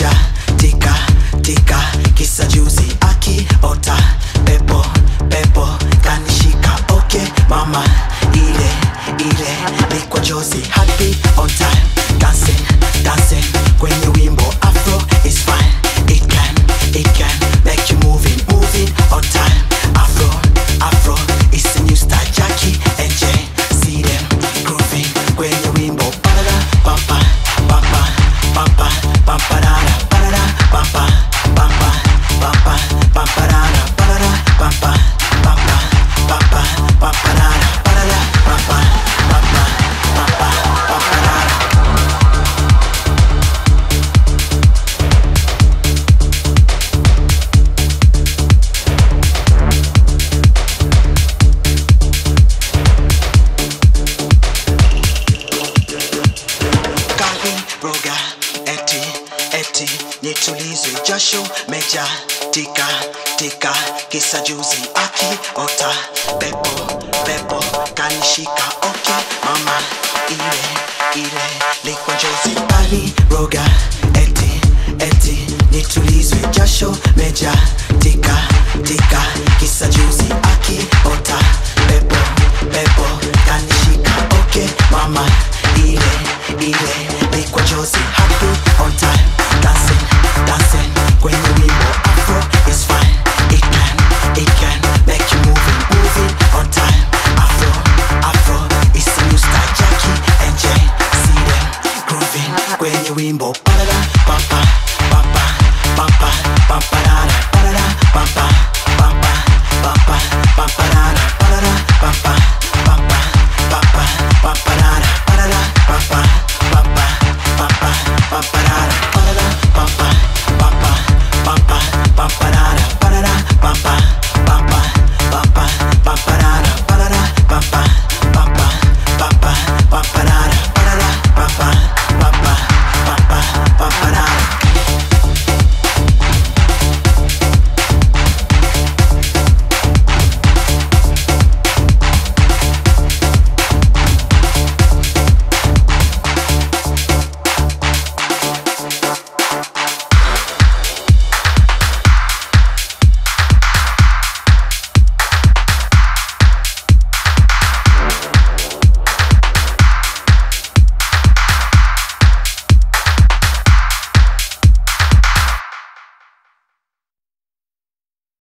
meja tika tika, kisa juzi akiota pepo pepo kanishika. Okay mama, ile likwa jozi, happy on time, dancing dancing kwenye wimbo afro is fine. It can make you moving on time. Afro is the new style. Jackie and Jane, see them grooving kwenye wimbo. Parada pampa pampa pampa pamparada parada pampa pampa pampa pamparada parada pampa pampa pampa pamparada parada pampa pampa pampa pamparada. Roga, eti, nitulize jasho, meja, tika, tika, kisa juzi, akiota, pepo, kanishika. Okay, mama, ile, likwa jozi. Kali, roga, eti, nitulize jasho, meja, tika, tika, kisa juzi, akiota, pepo, kanishika. Okay, mama, ile, likwa jozi, happy on time, dancing kwenye wimbo afro is fine. It can make you moving on time. Afro is the new style. Jackie and Jane, see them grooving kwenye wimbo. Parada pampa pampa pampa pamparada parada pampa